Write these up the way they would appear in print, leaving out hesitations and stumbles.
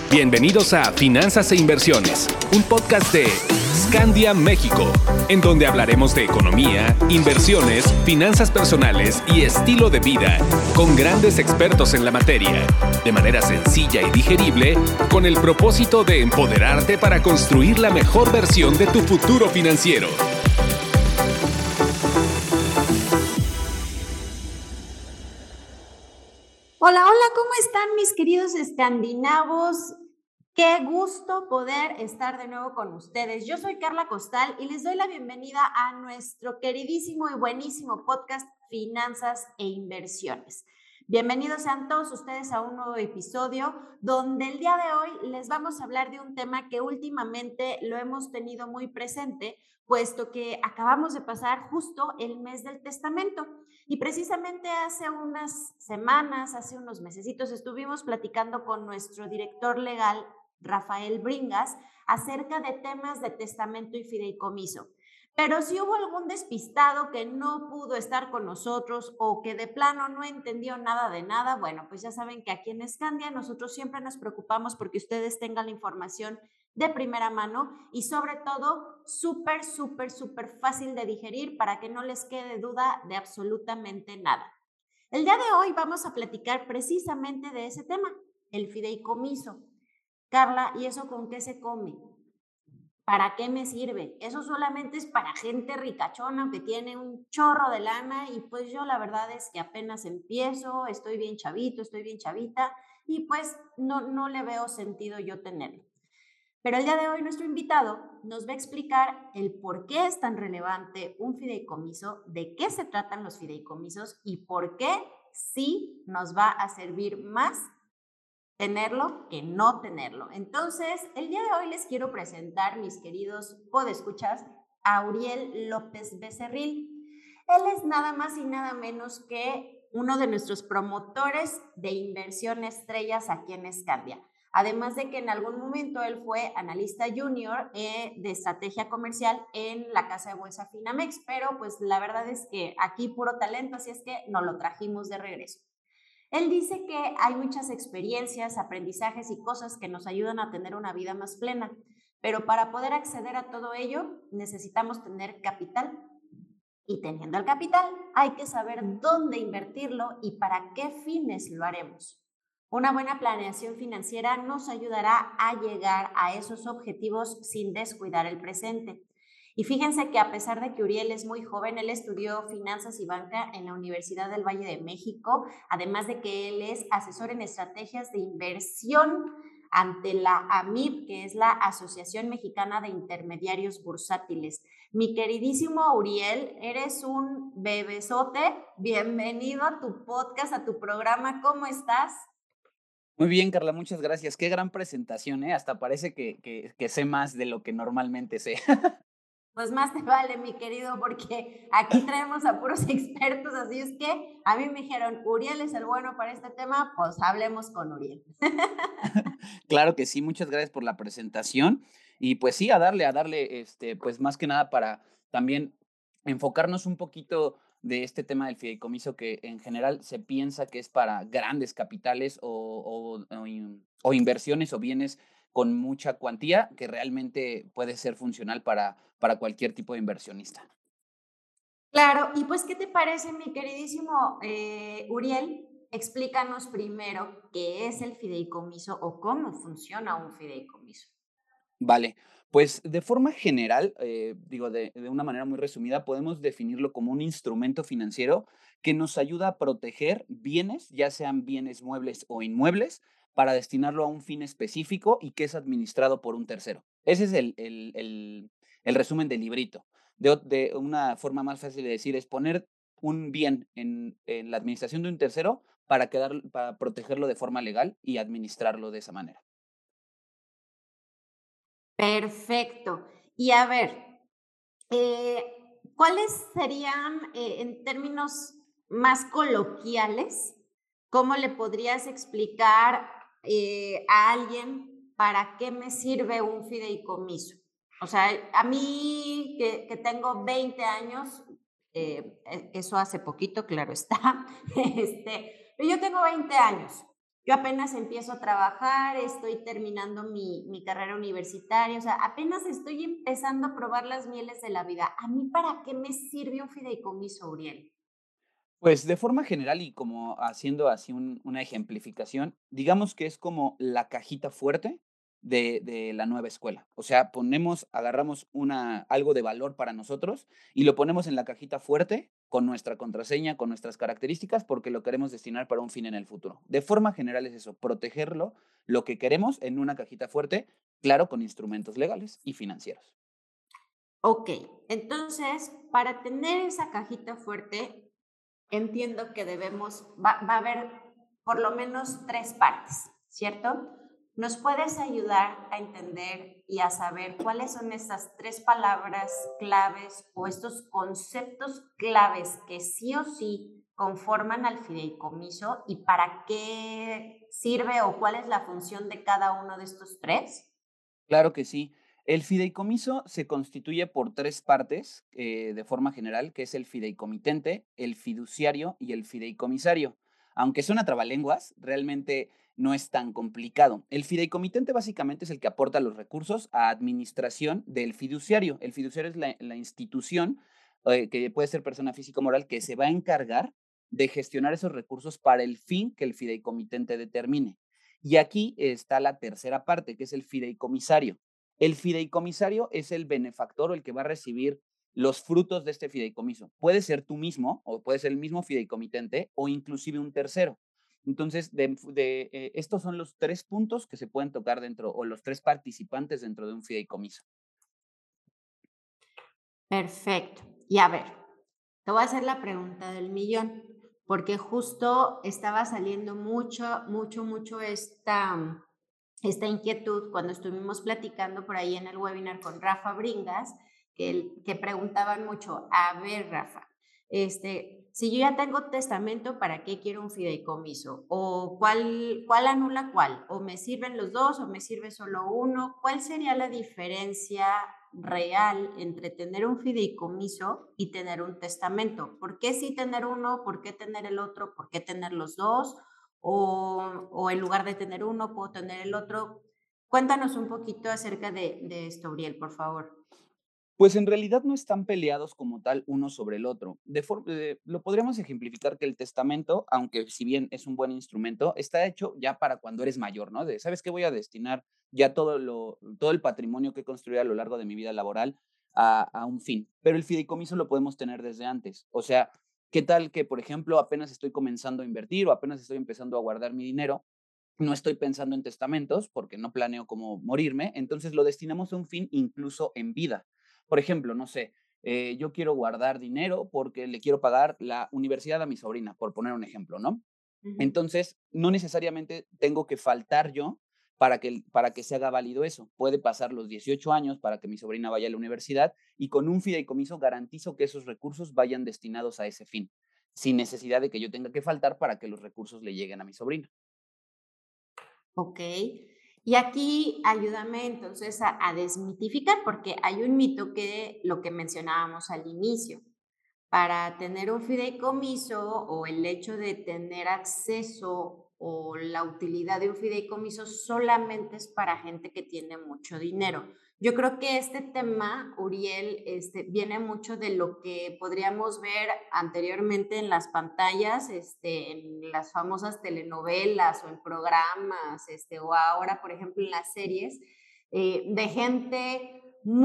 Bienvenidos a Finanzas e Inversiones, un podcast de Scandia México, en donde hablaremos de economía, inversiones, finanzas personales y estilo de vida, con grandes expertos en la materia, de manera sencilla y digerible, con el propósito de empoderarte para construir la mejor versión de tu futuro financiero. Hola, hola, ¿cómo están mis queridos escandinavos? Qué gusto poder estar de nuevo con ustedes. Yo soy Carla Costal y les doy la bienvenida a nuestro queridísimo y buenísimo podcast Finanzas e Inversiones. Bienvenidos sean todos ustedes a un nuevo episodio donde el día de hoy les vamos a hablar de un tema que últimamente lo hemos tenido muy presente, puesto que acabamos de pasar justo el mes del testamento. Y precisamente hace unas semanas, hace unos mesecitos, estuvimos platicando con nuestro director legal, Rafael Bringas, acerca de temas de testamento y fideicomiso. Pero si hubo algún despistado que no pudo estar con nosotros o que de plano no entendió nada de nada, bueno, pues ya saben que aquí en Scandia nosotros siempre nos preocupamos porque ustedes tengan la información de primera mano y sobre todo súper fácil de digerir para que no les quede duda de absolutamente nada. El día de hoy vamos a platicar precisamente de ese tema, el fideicomiso. Carla, ¿y eso con qué se come? ¿Para qué me sirve? Eso solamente es para gente ricachona que tiene un chorro de lana y pues yo la verdad es que apenas empiezo, estoy bien chavito, estoy bien chavita y pues no le veo sentido yo tenerlo. Pero el día de hoy nuestro invitado nos va a explicar el por qué es tan relevante un fideicomiso, de qué se tratan los fideicomisos y por qué sí nos va a servir más tenerlo que no tenerlo. Entonces, el día de hoy les quiero presentar, mis queridos podescuchas, a Uriel López Becerril. Él es nada más y nada menos que uno de nuestros promotores de inversión estrellas aquí en Scandia. Además de que en algún momento él fue analista junior de estrategia comercial en la casa de bolsa Finamex, pero pues la verdad es que aquí puro talento, así es que nos lo trajimos de regreso. Él dice que hay muchas experiencias, aprendizajes y cosas que nos ayudan a tener una vida más plena, pero para poder acceder a todo ello necesitamos tener capital. Y teniendo el capital, hay que saber dónde invertirlo y para qué fines lo haremos. Una buena planeación financiera nos ayudará a llegar a esos objetivos sin descuidar el presente. Y fíjense que a pesar de que Uriel es muy joven, él estudió finanzas y banca en la Universidad del Valle de México, además de que él es asesor en estrategias de inversión ante la AMIB, que es la Asociación Mexicana de Intermediarios Bursátiles. Mi queridísimo Uriel, eres un bebesote. Bienvenido a tu podcast, a tu programa. ¿Cómo estás? Muy bien, Carla, muchas gracias. Qué gran presentación, ¿eh? Hasta parece que sé más de lo que normalmente sé. Pues más te vale, mi querido, porque aquí traemos a puros expertos, así es que a mí me dijeron, Uriel es el bueno para este tema, pues hablemos con Uriel. Claro que sí, muchas gracias por la presentación. Y pues sí, a darle, pues más que nada para también enfocarnos un poquito de este tema del fideicomiso que en general se piensa que es para grandes capitales o inversiones o bienes con mucha cuantía que realmente puede ser funcional para cualquier tipo de inversionista. Claro, y pues, ¿qué te parece, mi queridísimo Uriel? Explícanos primero qué es el fideicomiso o cómo funciona un fideicomiso. Vale, pues de forma general, digo, de una manera muy resumida, podemos definirlo como un instrumento financiero que nos ayuda a proteger bienes, ya sean bienes muebles o inmuebles, para destinarlo a un fin específico y que es administrado por un tercero. Ese es el resumen del librito. De una forma más fácil de decir, es poner un bien en la administración de un tercero para protegerlo de forma legal y administrarlo de esa manera. Perfecto. Y a ver, eh, ¿cuáles serían, en términos más coloquiales, cómo le podrías explicar a alguien para qué me sirve un fideicomiso? O sea, a mí que tengo 20 años, eso hace poquito, claro está, pero yo tengo 20 años yo apenas empiezo a trabajar, estoy terminando mi carrera universitaria, o sea, apenas estoy empezando a probar las mieles de la vida. ¿A mí para qué me sirve un fideicomiso, Uriel? Pues, de forma general y como haciendo así una ejemplificación, digamos que es como la cajita fuerte de la nueva escuela. O sea, agarramos algo de valor para nosotros y lo ponemos en la cajita fuerte con nuestra contraseña, con nuestras características, porque lo queremos destinar para un fin en el futuro. De forma general es eso, protegerlo, lo que queremos en una cajita fuerte, claro, con instrumentos legales y financieros. Ok, entonces, para tener esa cajita fuerte, entiendo que va a haber por lo menos tres partes, ¿cierto? ¿Nos puedes ayudar a entender y a saber cuáles son esas tres palabras claves o estos conceptos claves que sí o sí conforman al fideicomiso y para qué sirve o cuál es la función de cada uno de estos tres? Claro que sí. El fideicomiso se constituye por tres partes, de forma general, que es el fideicomitente, el fiduciario y el fideicomisario. Aunque suena trabalenguas, realmente no es tan complicado. El fideicomitente básicamente es el que aporta los recursos a administración del fiduciario. El fiduciario es la institución, que puede ser persona física o moral, que se va a encargar de gestionar esos recursos para el fin que el fideicomitente determine. Y aquí está la tercera parte, que es el fideicomisario. El fideicomisario es el benefactor o el que va a recibir los frutos de este fideicomiso. Puede ser tú mismo o puede ser el mismo fideicomitente o inclusive un tercero. Entonces, estos son los tres puntos que se pueden tocar dentro o los tres participantes dentro de un fideicomiso. Perfecto. Y a ver, te voy a hacer la pregunta del millón, porque justo estaba saliendo mucho esta inquietud cuando estuvimos platicando por ahí en el webinar con Rafa Bringas, que preguntaban mucho, a ver, Rafa, si yo ya tengo testamento, ¿para qué quiero un fideicomiso? ¿O cuál anula cuál? ¿O me sirven los dos o me sirve solo uno? ¿Cuál sería la diferencia real entre tener un fideicomiso y tener un testamento? ¿Por qué sí tener uno? ¿Por qué tener el otro? ¿Por qué tener los dos? O en lugar de tener uno, puedo tener el otro. Cuéntanos un poquito acerca de esto, Uriel, por favor. Pues en realidad no están peleados como tal uno sobre el otro. Lo podríamos ejemplificar que el testamento, aunque si bien es un buen instrumento, está hecho ya para cuando eres mayor, ¿no? ¿Sabes qué? Voy a destinar ya todo el patrimonio que he construido a lo largo de mi vida laboral a un fin. Pero el fideicomiso lo podemos tener desde antes. O sea, ¿qué tal que, por ejemplo, apenas estoy comenzando a invertir o apenas estoy empezando a guardar mi dinero? No estoy pensando en testamentos porque no planeo cómo morirme, entonces lo destinamos a un fin incluso en vida. Por ejemplo, no sé, yo quiero guardar dinero porque le quiero pagar la universidad a mi sobrina, por poner un ejemplo, ¿no? Ujú. Entonces, no necesariamente tengo que faltar yo para que se haga válido eso. Puede pasar los 18 años para que mi sobrina vaya a la universidad y con un fideicomiso garantizo que esos recursos vayan destinados a ese fin, sin necesidad de que yo tenga que faltar para que los recursos le lleguen a mi sobrina. Ok. Y aquí ayúdame entonces a desmitificar, porque hay un mito que lo que mencionábamos al inicio. Para tener un fideicomiso o el hecho de tener acceso o la utilidad de un fideicomiso solamente es para gente que tiene mucho dinero. Yo creo que este tema, Uriel, viene mucho de lo que podríamos ver anteriormente en las pantallas, en las famosas telenovelas o en programas, o ahora, por ejemplo, en las series, de gente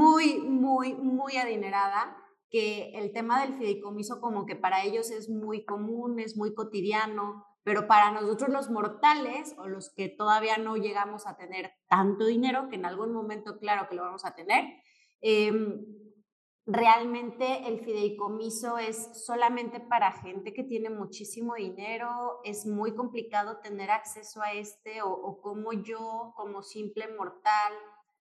muy adinerada que el tema del fideicomiso como que para ellos es muy común, es muy cotidiano, pero para nosotros los mortales o los que todavía no llegamos a tener tanto dinero, que en algún momento claro que lo vamos a tener, eh, realmente el fideicomiso es solamente para gente que tiene muchísimo dinero, es muy complicado tener acceso a o como yo, como simple mortal,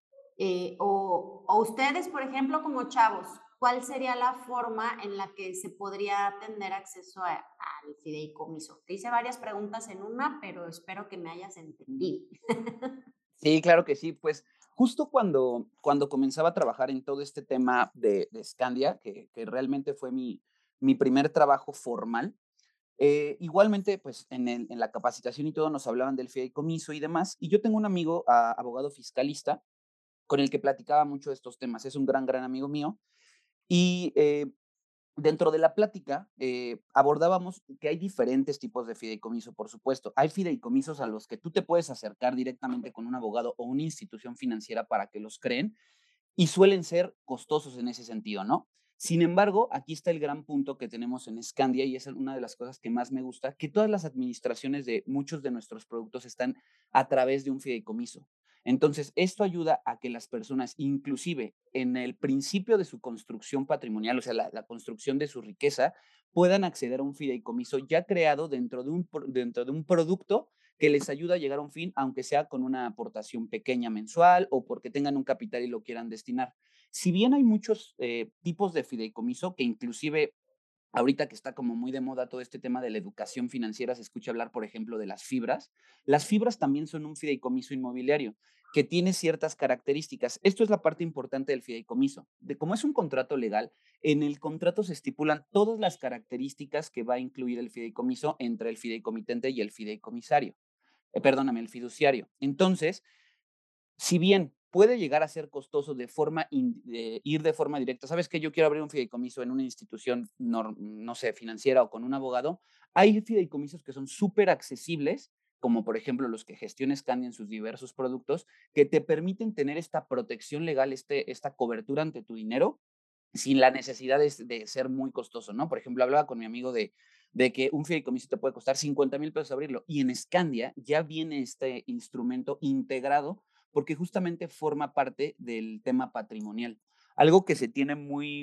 o ustedes, por ejemplo, como chavos, ¿cuál sería la forma en la que se podría tener acceso al fideicomiso? Te hice varias preguntas en una, pero espero que me hayas entendido. Sí, claro que sí. Pues justo cuando comenzaba a trabajar en todo este tema de Scandia, que realmente fue mi primer trabajo formal, Igualmente, pues en la capacitación y todo nos hablaban del fideicomiso y demás. Y yo tengo un amigo, abogado fiscalista, con el que platicaba mucho de estos temas. Es un gran, gran amigo mío. Y dentro de la plática abordábamos que hay diferentes tipos de fideicomiso, por supuesto. Hay fideicomisos a los que tú te puedes acercar directamente con un abogado o una institución financiera para que los creen y suelen ser costosos en ese sentido, ¿no? Sin embargo, aquí está el gran punto que tenemos en Scandia y es una de las cosas que más me gusta, que todas las administraciones de muchos de nuestros productos están a través de un fideicomiso. Entonces, esto ayuda a que las personas, inclusive en el principio de su construcción patrimonial, o sea, la construcción de su riqueza, puedan acceder a un fideicomiso ya creado dentro de un producto que les ayuda a llegar a un fin, aunque sea con una aportación pequeña mensual o porque tengan un capital y lo quieran destinar. Si bien hay muchos tipos de fideicomiso que inclusive ahorita que está como muy de moda todo este tema de la educación financiera, se escucha hablar, por ejemplo, de las fibras. Las fibras también son un fideicomiso inmobiliario que tiene ciertas características. Esto es la parte importante del fideicomiso. De cómo es un contrato legal, en el contrato se estipulan todas las características que va a incluir el fideicomiso entre el fideicomitente y el fideicomisario. Perdóname, el fiduciario. Entonces, si bien puede llegar a ser costoso ir de forma directa, sabes que yo quiero abrir un fideicomiso en una institución, no sé, financiera o con un abogado, hay fideicomisos que son súper accesibles, como por ejemplo los que gestiona Scandia en sus diversos productos, que te permiten tener esta protección legal, esta cobertura ante tu dinero, sin la necesidad de ser muy costoso, ¿no? Por ejemplo, hablaba con mi amigo de que un fideicomiso te puede costar 50,000 pesos abrirlo y en Scandia ya viene este instrumento integrado porque justamente forma parte del tema patrimonial. Algo que se tiene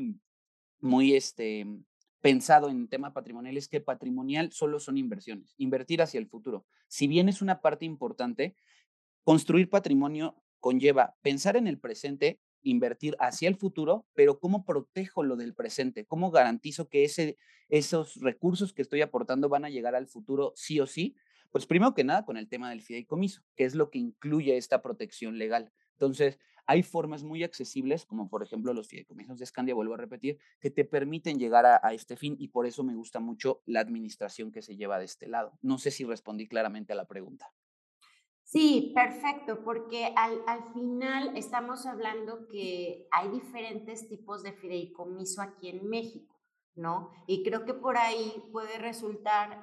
muy pensado en tema patrimonial es que patrimonial solo son inversiones, invertir hacia el futuro. Si bien es una parte importante, construir patrimonio conlleva pensar en el presente, invertir hacia el futuro, pero ¿cómo protejo lo del presente? ¿Cómo garantizo que esos recursos que estoy aportando van a llegar al futuro sí o sí? Pues primero que nada con el tema del fideicomiso, que es lo que incluye esta protección legal. Entonces, hay formas muy accesibles, como por ejemplo los fideicomisos de Scandia, vuelvo a repetir, que te permiten llegar a este fin y por eso me gusta mucho la administración que se lleva de este lado. No sé si respondí claramente a la pregunta. Sí, perfecto, porque al final estamos hablando que hay diferentes tipos de fideicomiso aquí en México, ¿no? Y creo que por ahí puede resultar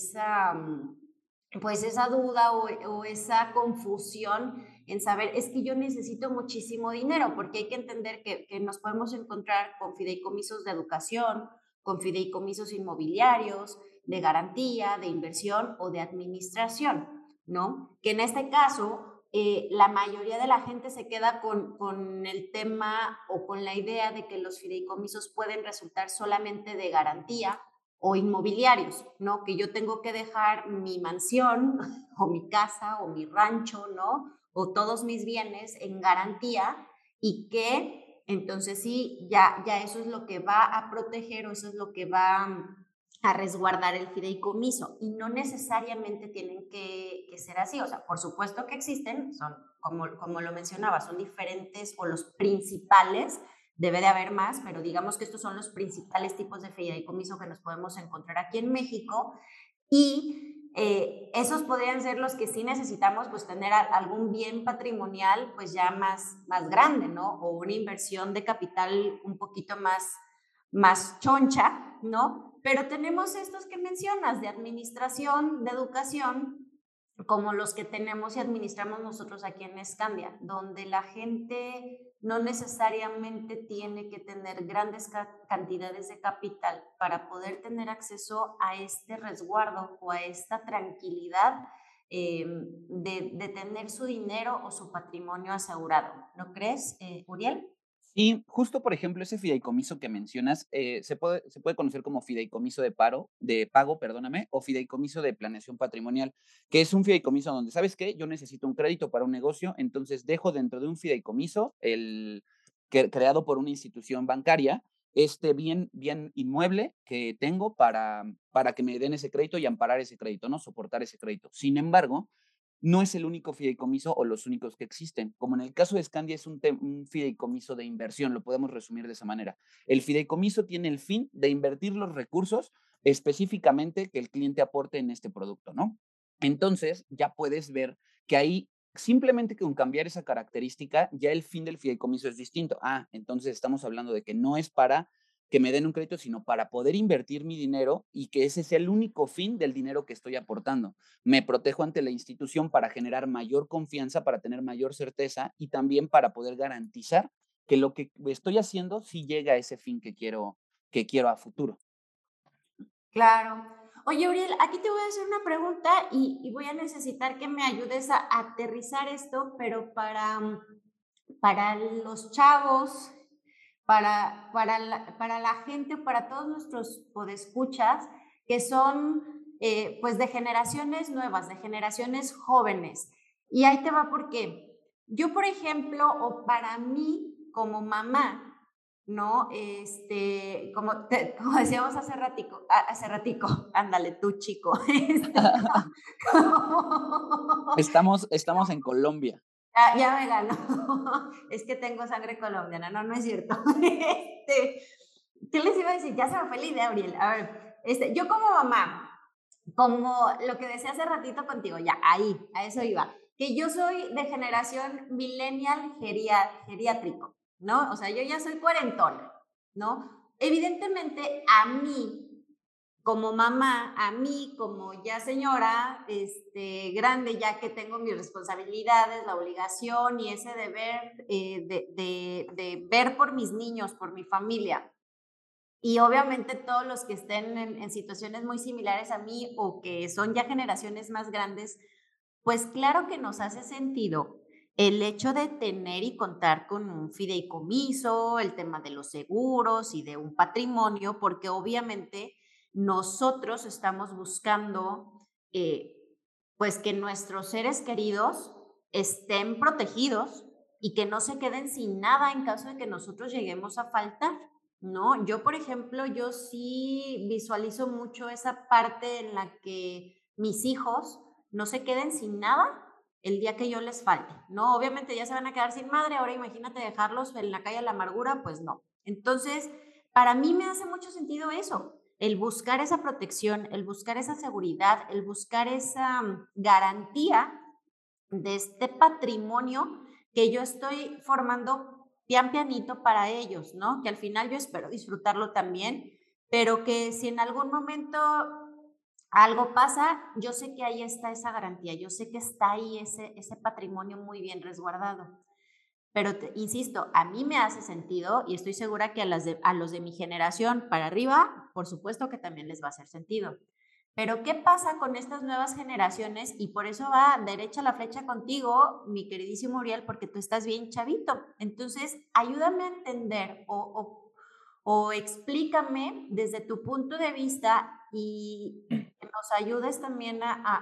pues esa duda o esa confusión en saber, es que yo necesito muchísimo dinero, porque hay que entender que nos podemos encontrar con fideicomisos de educación, con fideicomisos inmobiliarios, de garantía, de inversión o de administración. ¿No? Que en este caso, la mayoría de la gente se queda con el tema o con la idea de que los fideicomisos pueden resultar solamente de garantía o inmobiliarios, ¿no? Que yo tengo que dejar mi mansión o mi casa o mi rancho, ¿no? O todos mis bienes en garantía y que entonces sí, ya eso es lo que va a proteger o eso es lo que va a resguardar el fideicomiso y no necesariamente tienen que ser así. O sea, por supuesto que existen, son, como lo mencionaba, son diferentes o los principales, debe de haber más, pero digamos que estos son los principales tipos de fideicomiso que nos podemos encontrar aquí en México y esos podrían ser los que sí necesitamos pues tener algún bien patrimonial pues ya más grande, ¿no? O una inversión de capital un poquito más choncha, ¿no? Pero tenemos estos que mencionas de administración, de educación, como los que tenemos y administramos nosotros aquí en Escandia, donde la gente no necesariamente tiene que tener grandes cantidades de capital para poder tener acceso a este resguardo o a esta tranquilidad de tener su dinero o su patrimonio asegurado. ¿No crees, Uriel? Y justo, por ejemplo, ese fideicomiso que mencionas, se puede conocer como fideicomiso de pago, perdóname, o fideicomiso de planeación patrimonial, que es un fideicomiso donde, ¿sabes qué? Yo necesito un crédito para un negocio, entonces dejo dentro de un fideicomiso creado por una institución bancaria, este bien inmueble que tengo para que me den ese crédito y amparar ese crédito, ¿no? Soportar ese crédito. Sin embargo, no es el único fideicomiso o los únicos que existen. Como en el caso de Scandia es un fideicomiso de inversión, lo podemos resumir de esa manera. El fideicomiso tiene el fin de invertir los recursos específicamente que el cliente aporte en este producto, ¿no? Entonces, ya puedes ver que ahí simplemente con cambiar esa característica, ya el fin del fideicomiso es distinto. Ah, entonces estamos hablando de que no es para que me den un crédito, sino para poder invertir mi dinero y que ese sea el único fin del dinero que estoy aportando. Me protejo ante la institución para generar mayor confianza, para tener mayor certeza y también para poder garantizar que lo que estoy haciendo sí llega a ese fin que quiero a futuro. Claro. Oye, Uriel, aquí te voy a hacer una pregunta y voy a necesitar que me ayudes a aterrizar esto, pero para los chavos, para la gente, para todos nuestros podescuchas, que son pues de generaciones nuevas, de generaciones jóvenes. Y ahí te va porque yo, por ejemplo, o para mí como mamá, ¿no? Como decíamos hace ratico, ándale tú, chico. Estamos en Colombia. Ya me ganó. Es que tengo sangre colombiana. No, no es cierto. ¿Qué les iba a decir? Ya se me fue la idea, Auriel. A ver, yo como mamá, como lo que decía hace ratito contigo, ya, ahí, a eso iba. Que yo soy de generación millennial geriátrico, ¿no? O sea, yo ya soy cuarentona, ¿no? Evidentemente, a mí como mamá, a mí como ya señora, grande, ya que tengo mis responsabilidades, la obligación y ese deber de ver por mis niños, por mi familia, y obviamente todos los que estén en situaciones muy similares a mí o que son ya generaciones más grandes, pues claro que nos hace sentido el hecho de tener y contar con un fideicomiso, el tema de los seguros y de un patrimonio, porque obviamente nosotros estamos buscando pues que nuestros seres queridos estén protegidos y que no se queden sin nada en caso de que nosotros lleguemos a faltar, ¿no? Yo, por ejemplo, yo sí visualizo mucho esa parte en la que mis hijos no se queden sin nada el día que yo les falte, ¿no? Obviamente ya se van a quedar sin madre, ahora imagínate dejarlos en la calle de la amargura, pues no. Entonces, para mí me hace mucho sentido eso, el buscar esa protección, el buscar esa seguridad, el buscar esa garantía de este patrimonio que yo estoy formando pian pianito para ellos, ¿no? Que al final yo espero disfrutarlo también, pero que si en algún momento algo pasa, yo sé que ahí está esa garantía, yo sé que está ahí ese patrimonio muy bien resguardado. Pero insisto, a mí me hace sentido y estoy segura que a los de mi generación para arriba, por supuesto que también les va a hacer sentido. Pero ¿qué pasa con estas nuevas generaciones? Y por eso va derecha la flecha contigo, mi queridísimo Uriel, porque tú estás bien chavito. Entonces, ayúdame a entender o explícame desde tu punto de vista y que nos ayudes también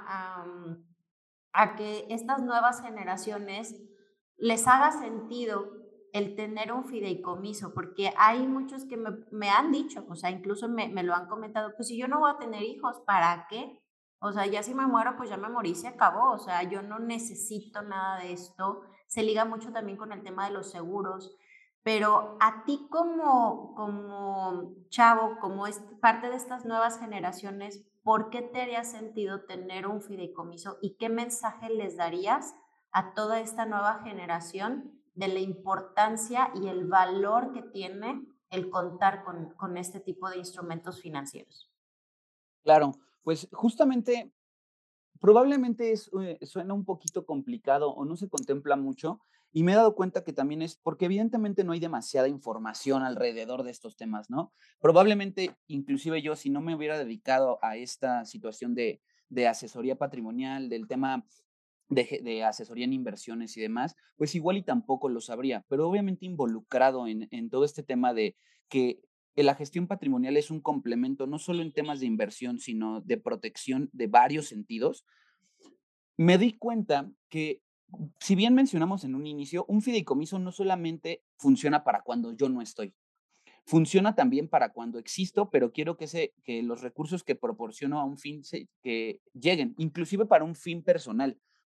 a que estas nuevas generaciones les haga sentido el tener un fideicomiso, porque hay muchos que me han dicho, o sea, incluso me lo han comentado, pues si yo no voy a tener hijos, ¿para qué? O sea, ya si me muero, pues ya me morí, se acabó, o sea, yo no necesito nada de esto. Se liga mucho también con el tema de los seguros, pero a ti como chavo, como es parte de estas nuevas generaciones, ¿por qué te haría sentido tener un fideicomiso y qué mensaje les darías a toda esta nueva generación de la importancia y el valor que tiene el contar con este tipo de instrumentos financieros? Claro, pues justamente probablemente suena un poquito complicado o no se contempla mucho, y me he dado cuenta que también es porque evidentemente no hay demasiada información alrededor de estos temas, ¿no? Probablemente, inclusive yo, si no me hubiera dedicado a esta situación de asesoría patrimonial, del tema de asesoría en inversiones y demás, pues igual y tampoco lo sabría, pero obviamente involucrado en todo este tema de que la gestión patrimonial es un complemento, no solo en temas de inversión, sino de protección de varios sentidos. Me di cuenta que, si bien mencionamos en un inicio, un fideicomiso no solamente funciona para cuando yo no estoy, funciona también para cuando existo, pero quiero que los recursos que proporciono a un fin que lleguen, inclusive para un fin personal.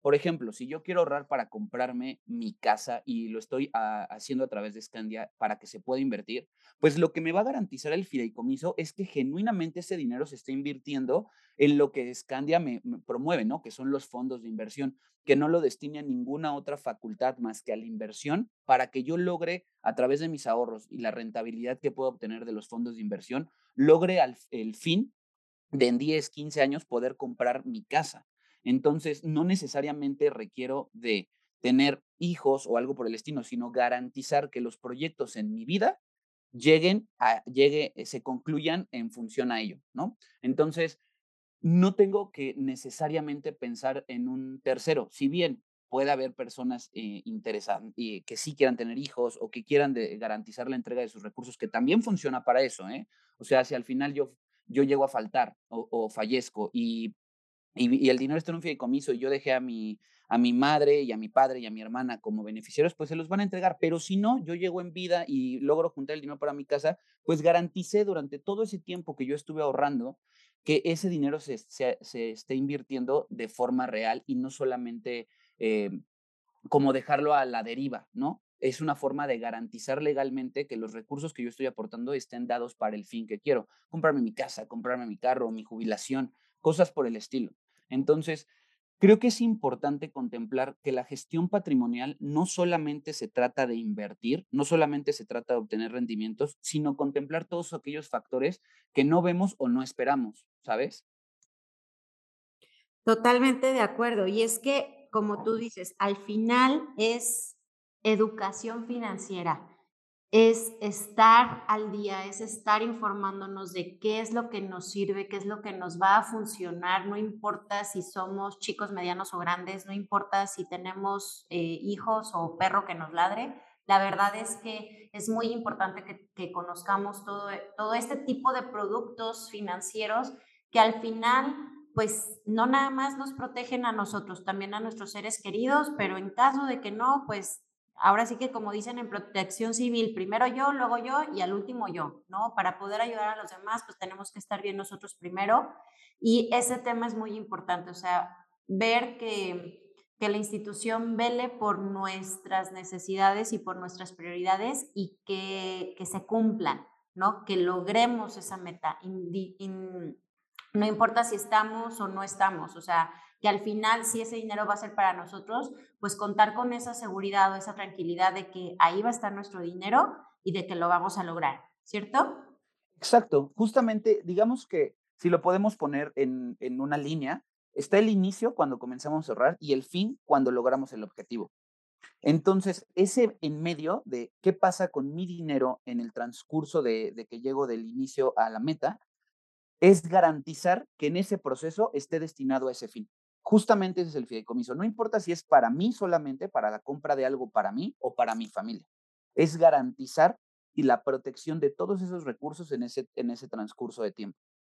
Por ejemplo, si yo quiero ahorrar para comprarme mi casa y lo estoy haciendo a través de Scandia para que se pueda invertir, pues lo que me va a garantizar el fideicomiso es que genuinamente ese dinero se esté invirtiendo en lo que Scandia me promueve, ¿no? Que son los fondos de inversión, que no lo destine a ninguna otra facultad más que a la inversión para que yo logre, a través de mis ahorros y la rentabilidad que puedo obtener de los fondos de inversión, logre el fin de en 10, 15 años poder comprar mi casa. Entonces, no necesariamente requiero de tener hijos o algo por el estilo, sino garantizar que los proyectos en mi vida se concluyan en función a ello, ¿no? Entonces, no tengo que necesariamente pensar en un tercero, si bien puede haber personas interesadas y que sí quieran tener hijos o que quieran garantizar la entrega de sus recursos, que también funciona para eso, ¿eh? O sea, si al final yo llego a faltar o fallezco y el dinero está en un fideicomiso y yo dejé a mi madre y a mi padre y a mi hermana como beneficiarios, pues se los van a entregar. Pero si no, yo llego en vida y logro juntar el dinero para mi casa, pues garanticé durante todo ese tiempo que yo estuve ahorrando que ese dinero se esté invirtiendo de forma real y no solamente eh, como dejarlo a la deriva, ¿no? Es una forma de garantizar legalmente que los recursos que yo estoy aportando estén dados para el fin que quiero. Comprarme mi casa, comprarme mi carro, mi jubilación, cosas por el estilo. Entonces, creo que es importante contemplar que la gestión patrimonial no solamente se trata de invertir, no solamente se trata de obtener rendimientos, sino contemplar todos aquellos factores que no vemos o no esperamos, ¿sabes? Totalmente de acuerdo. Y es que, como tú dices, al final es educación financiera, es estar al día, es estar informándonos de qué es lo que nos sirve, qué es lo que nos va a funcionar, no importa si somos chicos, medianos o grandes, no importa si tenemos hijos o perro que nos ladre. La verdad es que es muy importante que conozcamos todo este tipo de productos financieros que al final pues no nada más nos protegen a nosotros, también a nuestros seres queridos, pero en caso de que no, pues ahora sí que como dicen en protección civil, primero yo, luego yo y al último yo, ¿no? Para poder ayudar a los demás, pues tenemos que estar bien nosotros primero y ese tema es muy importante, o sea, ver que la institución vele por nuestras necesidades y por nuestras prioridades y que se cumplan, ¿no? Que logremos esa meta, no importa si estamos o no estamos, o sea, que al final si ese dinero va a ser para nosotros, pues contar con esa seguridad o esa tranquilidad de que ahí va a estar nuestro dinero y de que lo vamos a lograr, ¿cierto? Exacto, justamente, digamos que si lo podemos poner en una línea, está el inicio cuando comenzamos a ahorrar y el fin cuando logramos el objetivo. Entonces, ese en medio de qué pasa con mi dinero en el transcurso de que llego del inicio a la meta, es garantizar que en ese proceso esté destinado a ese fin. Justamente ese es el fideicomiso. No importa si es para mí solamente, para la compra de algo para mí o para mi familia. Es garantizar y la protección de todos esos recursos en ese transcurso de tiempo.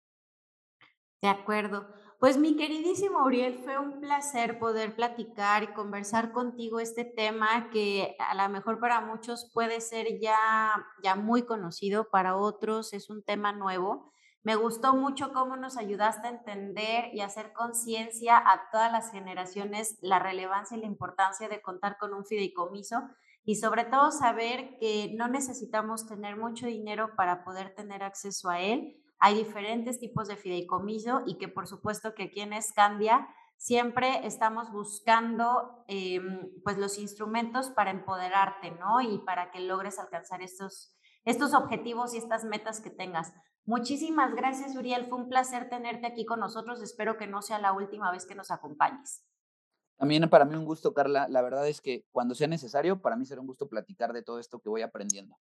De acuerdo. Pues mi queridísimo Uriel, fue un placer poder platicar y conversar contigo este tema que a lo mejor para muchos puede ser ya muy conocido, para otros es un tema nuevo. Me gustó mucho cómo nos ayudaste a entender y hacer conciencia a todas las generaciones la relevancia y la importancia de contar con un fideicomiso y sobre todo saber que no necesitamos tener mucho dinero para poder tener acceso a él. Hay diferentes tipos de fideicomiso y que por supuesto que aquí en Scandia siempre estamos buscando pues los instrumentos para empoderarte, ¿no? Y para que logres alcanzar estos objetivos y estas metas que tengas. Muchísimas gracias, Uriel. Fue un placer tenerte aquí con nosotros. Espero que no sea la última vez que nos acompañes. También para mí un gusto, Carla. La verdad es que cuando sea necesario, para mí será un gusto platicar de todo esto que voy aprendiendo.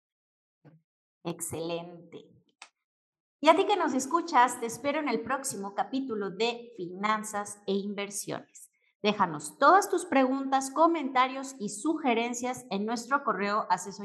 Excelente. Y a ti que nos escuchas, te espero en el próximo capítulo de Finanzas e Inversiones. Déjanos todas tus preguntas, comentarios y sugerencias en nuestro correo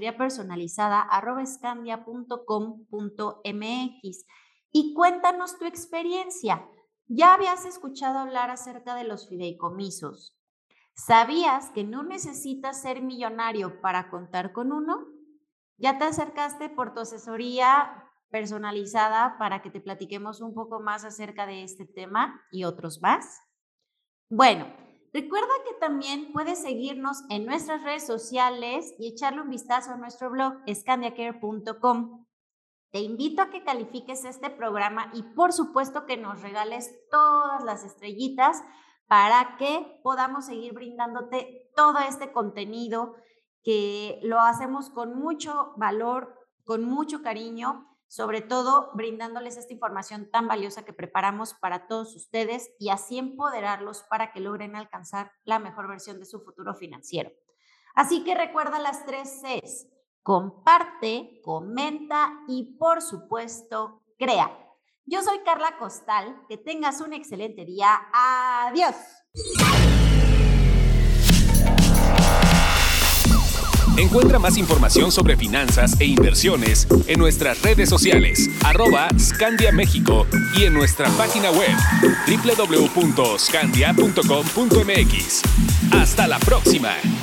asesoríapersonalizada@scandia.com.mx y cuéntanos tu experiencia. ¿Ya habías escuchado hablar acerca de los fideicomisos? ¿Sabías que no necesitas ser millonario para contar con uno? ¿Ya te acercaste por tu asesoría personalizada para que te platiquemos un poco más acerca de este tema y otros más? Bueno, Recuerda que también puedes seguirnos en nuestras redes sociales y echarle un vistazo a nuestro blog scandiacare.com. Te invito a que califiques este programa y por supuesto que nos regales todas las estrellitas para que podamos seguir brindándote todo este contenido que lo hacemos con mucho valor, con mucho cariño, sobre todo brindándoles esta información tan valiosa que preparamos para todos ustedes y así empoderarlos para que logren alcanzar la mejor versión de su futuro financiero. Así que recuerda las 3 Cs: comparte, comenta y por supuesto, crea. Yo soy Carla Costal, que tengas un excelente día. Adiós. Encuentra más información sobre finanzas e inversiones en nuestras redes sociales, @ScandiaMéxico, y en nuestra página web, www.scandia.com.mx. ¡Hasta la próxima!